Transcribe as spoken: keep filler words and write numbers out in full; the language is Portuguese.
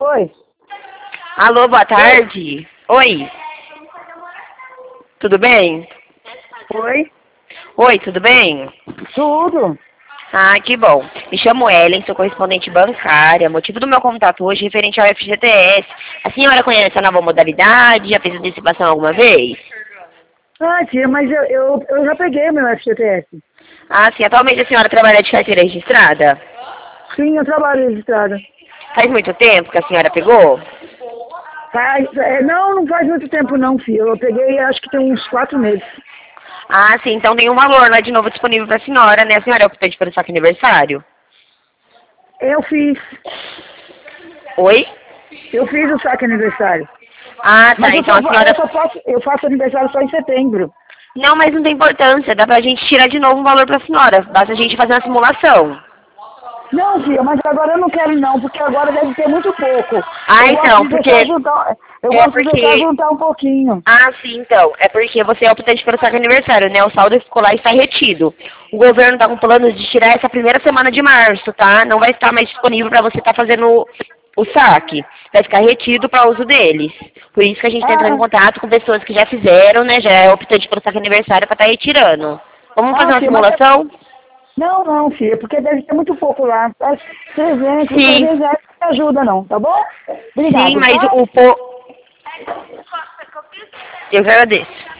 Oi. Alô, boa tarde. Oi. Tudo bem? Oi. Oi, tudo bem? Tudo. Ah, que bom. Me chamo Ellen, sou correspondente bancária. Motivo do meu contato hoje é referente ao F G T S. A senhora conhece a nova modalidade? Já fez antecipação alguma vez? Ah, tia, mas eu, eu, eu já peguei meu F G T S. Ah, sim. Atualmente a senhora trabalha de carteira registrada? Sim, eu trabalho registrada. Faz muito tempo que a senhora pegou? Faz, é, não, não faz muito tempo não, filho. Eu peguei acho que tem uns quatro meses. Ah, sim. Então tem um valor lá de novo disponível para a senhora, né? A senhora é optante pelo saque aniversário? Eu fiz. Oi? Eu fiz o saque aniversário. Ah, tá. Mas eu Então só, a fa- eu senhora... só faço, eu faço aniversário só em setembro. Não, mas não tem importância. Dá pra gente tirar de novo um valor pra senhora. Basta a gente fazer uma simulação. Não, filha, mas agora eu não quero não, porque agora deve ter muito pouco. Ah, Eu gosto então, de porque... deixar juntar, eu É gosto de deixar porque... juntar um pouquinho. Ah, sim, então. É porque você é optante pelo saque aniversário, né? O saldo escolar está retido. O governo está com planos de tirar essa primeira semana de março, tá? Não vai estar mais disponível para você estar fazendo o saque. Vai ficar retido para uso deles. Por isso que a gente está entrando em Ah, contato com pessoas que já fizeram, né? Já é optante pelo saque aniversário para estar retirando. Vamos fazer ah, uma filha, mas é- simulação? não, não, filha, porque deve ter muito pouco lá. Acho que trezentos, Sim. trezentos reais não ajuda não, tá bom? Sim, Obrigado, mas tá? o po... Eu que agradeço.